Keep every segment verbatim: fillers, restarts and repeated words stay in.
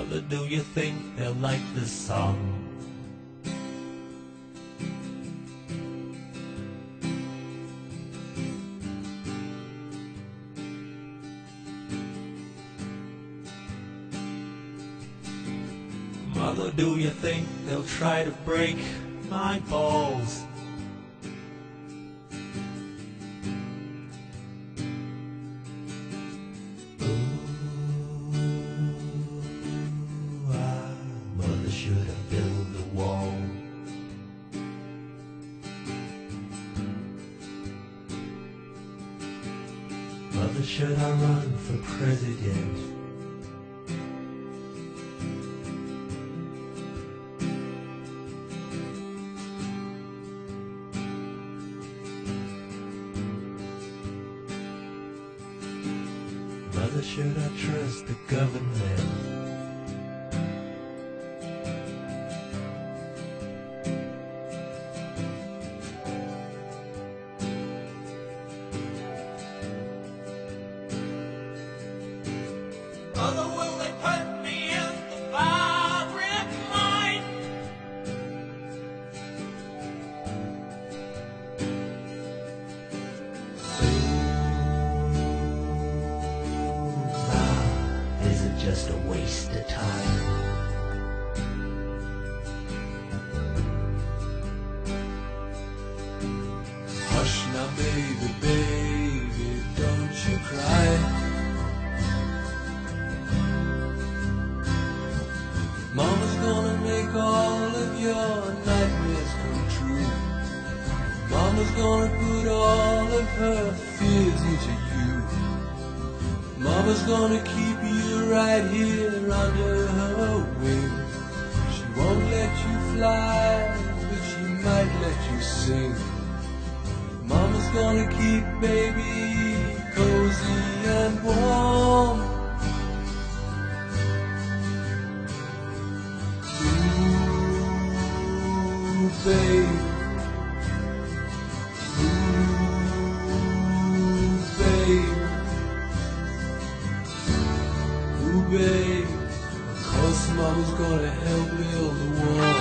Mother, do you think they'll like this song? Mother, do you think they'll try to break my balls? Should I build a wall? Mother, should I run for president? Mother, should I trust the government? Mother, will they put me in the firing line? Now, is it just a waste of time? Hush now, baby, baby, don't you cry. Mama's gonna make all of your nightmares come true. Mama's gonna put all of her fears into you. Mama's gonna keep you right here under her wing. She won't let you fly, but she might let you sing. Mama's gonna keep baby cozy and warm. Babe, ooh, babe, ooh, babe, of course Mama's gonna help build the wall.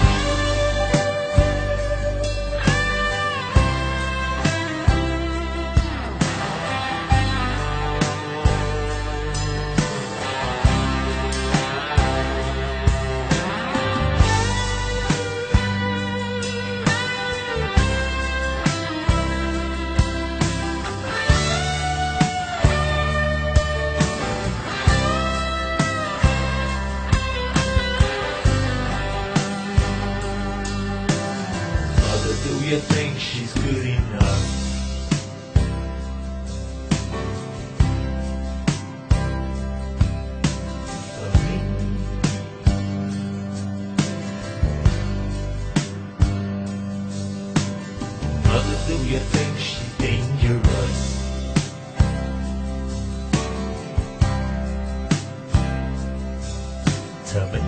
Do you think she's good enough? For me? Mother, do you think she's dangerous? To me?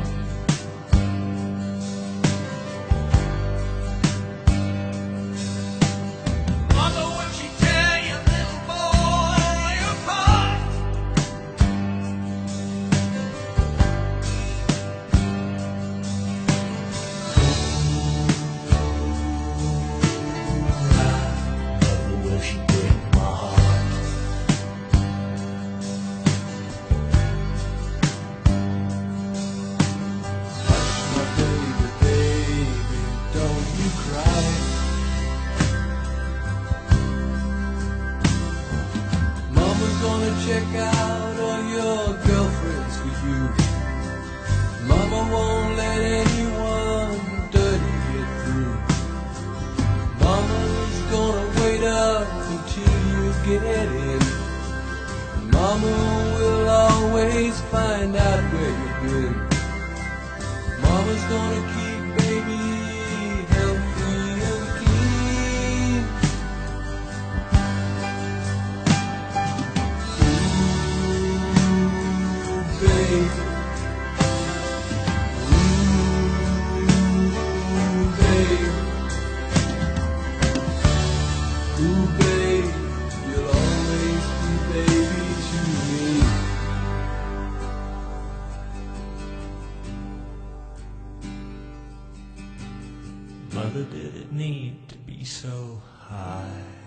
Check out all your girlfriends for you. Mama won't let anyone dirty get through. Mama's gonna wait up until you get in. Mama will always find out where you've been. Mama's gonna keep baby healthy and clean. Babe, ooh, babe, ooh, babe, you'll always be baby to me. Brother, did it need to be so high?